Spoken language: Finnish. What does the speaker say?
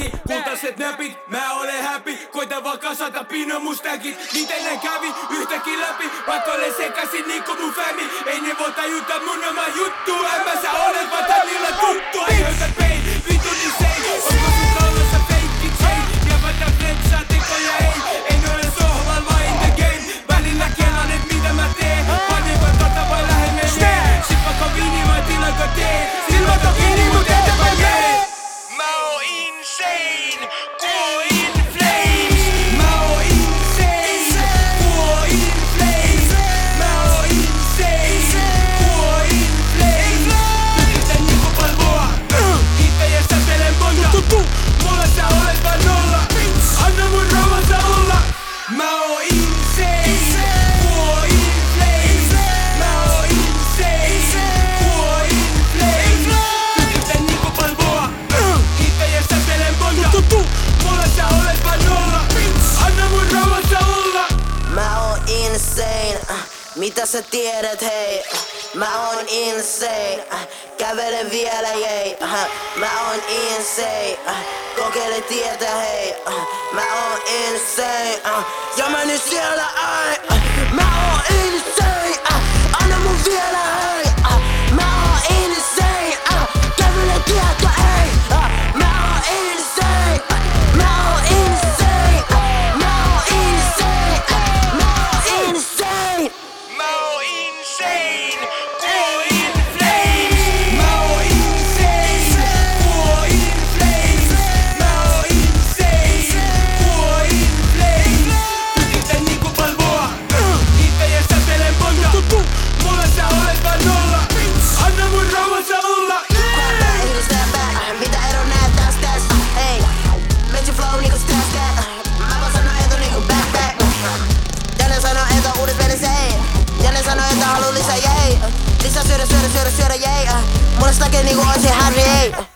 mustakin. Kultaiset näpit, mä olen happy. Koitan vaan kasata pino mustakin. Miten ne kävi yhtäkin läpi? Vaikka olen sekaisin niinku mun fami. Ei ne voi tajuta mun oma juttu. En sä olet vaan tän niillä tuttu. Aiheutat pain, vittu niin sein. Onko sun kaulassa feikki chain? Ja vaikka flexaa tekoja ei. Ei ne ole sohval vaan in the game. Välillä kelan et mitä mä teen. Paneeko tota vai lähde menee? Sit vaikka viini vai tilanko tee. Silmät on kiinni mut eteenpäin mee. Mä oon insane, kuo in flames. Mä oon insane, kuo in flames. Mä oon insane, kuo in flames. Tykitän niinku palvoa, itse ja sätelen monta. Mulla sä olet vaan nolla, anna mun rauhassa olla. Mä oon insane, kuo in flames. Mä oon insane, kuo in flames. Tykitän niinku palvoa, itse ja sätelen monta. Mulla sä olet vaan nolla, anna mun rauhassa olla. Mä oon insane, mitä sä tiedät hei? Mä oon insane, kävele vielä jei. Mä oon insane, kokeile tietä hei. Mä oon insane, ja mä nyt siellä ai. Mä oon insane, anna mun vielä hei. Mä oon insane, kävele tietä hei. Mä oon insane, mä oon insane. Mä oon insane, mä oon insane. Mä oon insane, kuo in flames. Mä oon insane, kuo in flames. Mä oon insane, kuo in flames. Tykitän niinku palvoa, itse ja sätelen monta. Mulla sä olet vaan nolla, anna mun rauhassa olla. Mitä ero näet tästä? Ei, Metsi flow niinku stress. Mä vaan sanon eto niinku back. Ja ne sanoo eto uudet pelissä ei. Ja ne sanoo että haluu lisää jei. Lisää syödä jei. Mulla stakee niinku ois Harry ei.